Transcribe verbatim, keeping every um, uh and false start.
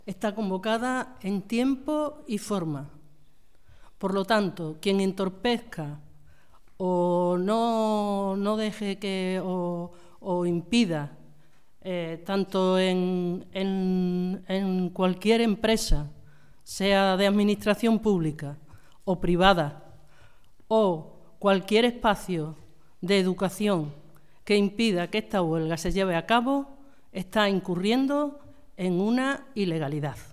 Está convocada en tiempo y forma. Por lo tanto, quien entorpezca o no, no deje que o, o impida, eh, tanto en, en, en cualquier empresa, sea de administración pública o privada, o cualquier espacio de educación que impida que esta huelga se lleve a cabo, está incurriendo en una ilegalidad.